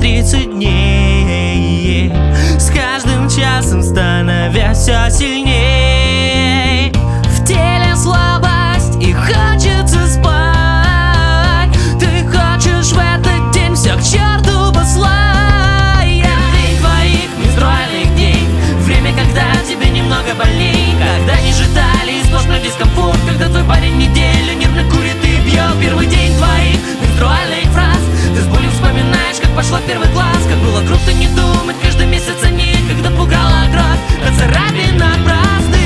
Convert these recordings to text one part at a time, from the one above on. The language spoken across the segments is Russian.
30 дней, с каждым часом становясь все сильней. В теле слабость и хочется спать. Ты хочешь в этот день все к черту послать. Первый день твоих менструальных дней, время, когда тебе немного больней, когда не ждали сплошной дискомфорт, когда твой парень неделю нервно курит и пьет. Первый день твоих менструальных фраз, ты с болью вспоминаешь, как пошла в первый класс, как было круто не думать каждый месяц о ней, когда пугала кровь от царапин от бразды.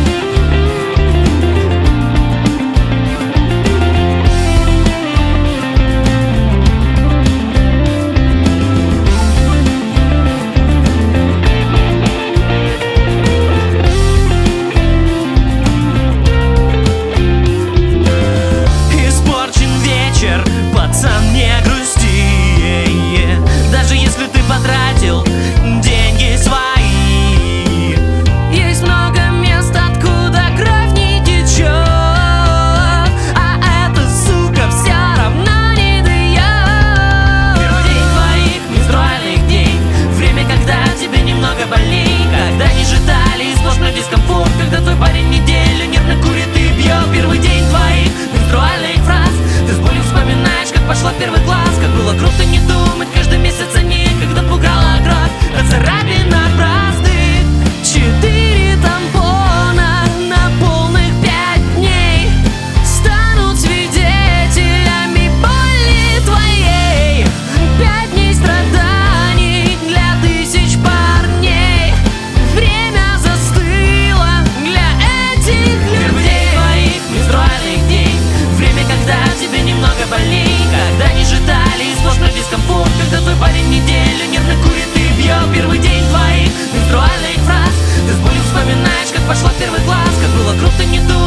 Пацан, не грусти, даже если ты потратил деньги свои. Есть много мест, откуда кровь не течет, а эта сука все равно не дает. Первый день твоих менструальных дней, время, когда тебе немного больней, когда не ждали сплошной дискомфорт, когда твой парень неделю нервно курит и пьет. Первый день твоих менструальных фраз, ты с болью вспоминаешь, как пошла в первый класс, как было круто не думать каждый месяц о ней, когда пугала кровь от царапин от бразды. 4 тампона на полных 5 дней станут свидетелями боли твоей. 5 дней страданий для тысяч парней. Время застыло для этих людей. Первый день твоих менструальных дней, время, когда тебе немного больней, когда не ждали сплошной дискомфорт, когда твой парень неделю нервно курит и пьет. Первый день твоих менструальных фраз, ты с болью вспоминаешь, как пошла в первый класс, как было круто не думать